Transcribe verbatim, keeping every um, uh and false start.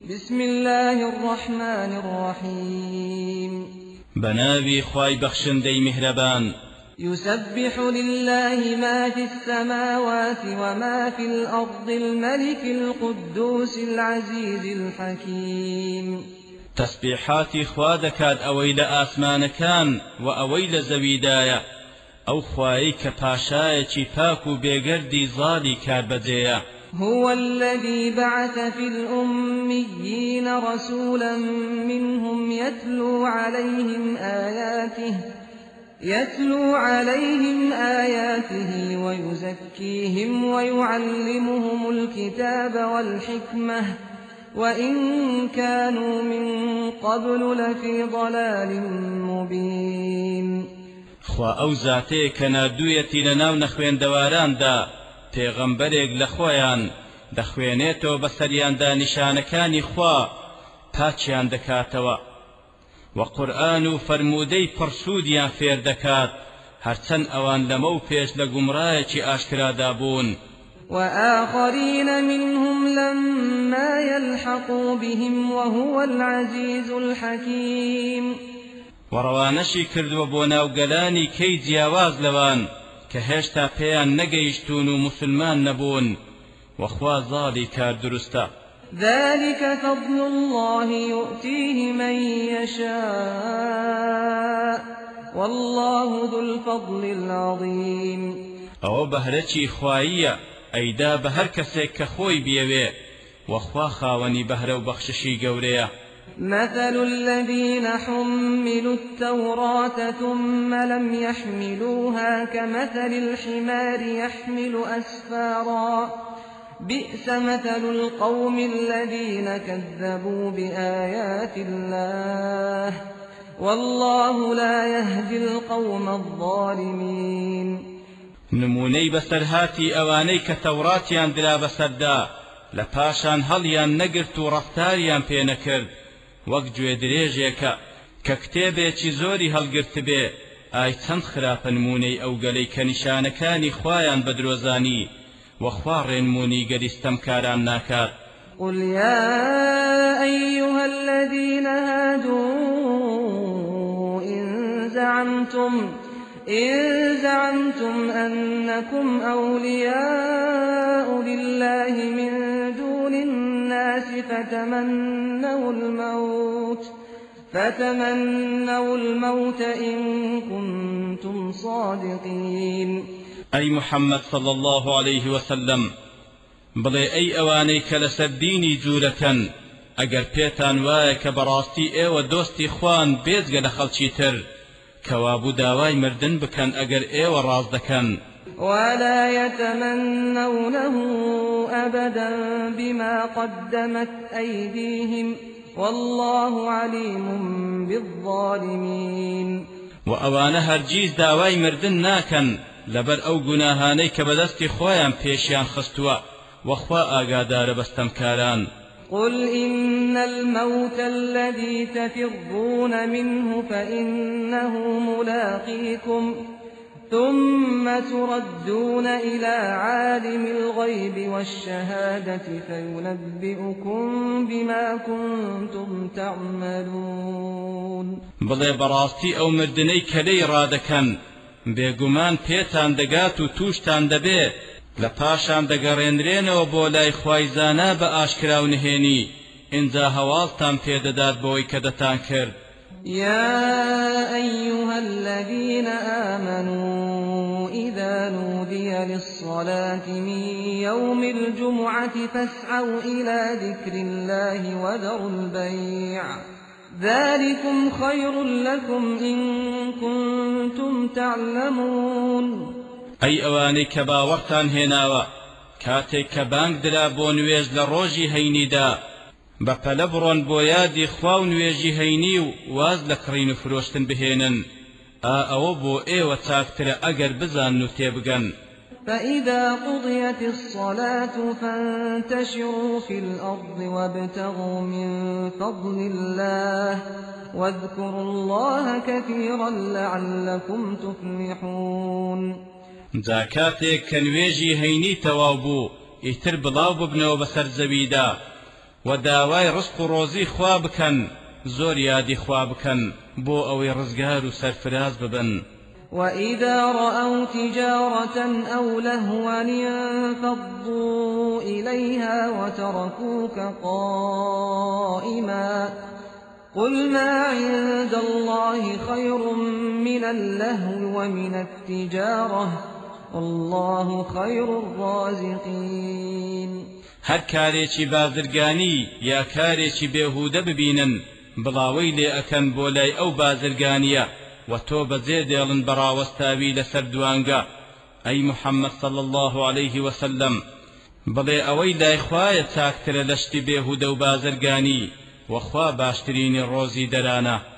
بسم الله الرحمن الرحيم بناوي خواي بخشندي مهربان يسبح لله ما في السماوات وما في الأرض الملك القدوس العزيز الحكيم تسبيحات خوا دكات أويل آسمان كان وأويل زويدايا أو خوايك باشايا باكو بيگردي ظالي كاربجيا هو الذي بعث في الأميين رسولا منهم يتلو عليهم آياته يتلو عليهم آياته ويزكيهم ويعلمهم الكتاب والحكمة وإن كانوا من قبل لفي ضلال مبين خوا أو ذاتي كنادويتي لناو نخوين دواران دا پێغەمبەرێک لە خۆیان دەخوێنێتەوە بەسەریاندا نیشانەکانی خوا پاچیان دەکاتەوە و قورئان و فەرموودەی پڕسوودیان فێر دەکات هەرچەند ئەوان لەمە و پێش لە گومڕایەکی ئاشکرادا بوون وآخرين منهم لما يلحقوا بهم وهو العزيز الحكيم وڕەوانەشی کردووە بۆ ناوگەلانی کەی جیاواز لەوان کە هێشتا پێیان نەگەیشتون و مسلمان نەبوون وەخوا زاڵی کار دروستە ذلك فضل الله يؤتيه من يشاء والله ذو الفضل العظيم ئەوە بەهرەی خواییە ئەیدا بە هەر کەسێک کە خۆی بێوێ وەخوا خاوەنی بەهرە و بەخششی گەورەیە مثل الذين حملوا التوراة ثم لم يحملوها كمثل الحمار يحمل أسفارا بئس مثل القوم الذين كذبوا بآيات الله والله لا يهدي القوم الظالمين نمونەی بەسەرهاتی ئەوانەی کە تەوراتیان درا بەسەردا لە پاشان هەڵیان نەگرت و ڕەفتاریان پێ نەکرد وەک گوێ درێژێکە کە کتێبێکی زۆری هەڵگرت بێ ئای چەند خراپە نمونەی ئەو گەلەی کە نیشانەکانی خوایان بەدرۆزانی وەخوا ڕێنمونی گەلیستەمکاران ناکات قل يا أيها الذين هادوا إن زعمتم إن زعمتم أنكم أولياء لله من دون الناس فتمنوا الموت فتمنوا الموت إن كنتم صادقين أي محمد صلى الله عليه وسلم بڵێ ئەی ئەوانەی کە لەسەر دینی جوورەکەن ئەگەر پێتان وایە کە بەڕاستی ئێوە دۆستی خوان بێجگە لە خەڵکی تر كوابو داواي مردن بكن اگر ايو راز دكن ولا يتمنونه أبدا بما قدمت أيديهم والله عليم بالظالمين وأوان هرجيز داواي مردن ناكن لبر أو گناهاني كبدست خوايان پیشيان خستوا وخوا آقادار بستمكاران قل إن الموت الذي تفرون منه فإنه ملاقيكم ثم تردون إلى عالم الغيب والشهادة فينبئكم بما كنتم تعملون بڵێ بەڕاستی ئەو مردنەی کە لێی ڕادەکەن بێگومان پێتان دەگات و تووشتان دەبێ لە پاشان دەگەڕێنرێنەوە بۆ لای خوای زانا بە ئاشکرا و نهێنی ئینجا هەواڵتان پێدەدات بۆی کە دەتان کرد يا أيها الذين آمنوا إذا نودي للصلاة من يوم الجمعة فاسعوا إلى ذكر الله وذروا البيع ذلكم خير لكم إن كنتم تعلمون أي أواني كبا وقتان هناوا كاتي كبانك دلا بو نويج لروجي هينيدا بپلبرون بو يادي خواو نويجي هينيو واز لكرين فروشتن بهينن او بو ايوة تاكتر اگر بزان نتيبغن فإذا قضيت الصلاة فانتشروا في الأرض وابتغوا من فضل الله واذكروا الله كثيرا لعلكم تفلحون زاكاتك كنويجي هيني توابو اتر بلاو ببنو بسر زبيدا و داوای ڕزق و ڕۆزی خوا بکەن زۆر یادی خوا بکەن بۆ ئەوەی ڕزگار و سەرفراز ببن. وإذا رأوا تجارة أو لهوا انفضوا إليها وتركوك قائما قل ما عند الله خير من اللهو ومن التجارة والله خير الرازقين. هەر کارێکی بازرگانی یا کارێکی بێهودە ببینن بڵاوەی لێ ئەکەن بۆ لای ئەو بازرگانیە و تۆ بەجێ دێڵن بەڕاوەستاوی لەسەر دوانگە. ئەی محەممەد صلی الله عليه وسلم بڵێ ئەوەی لای خوایە چاکترە لە شتی بێهودە و بازرگانی وەخوا باشترینی ڕۆزی دەرانە.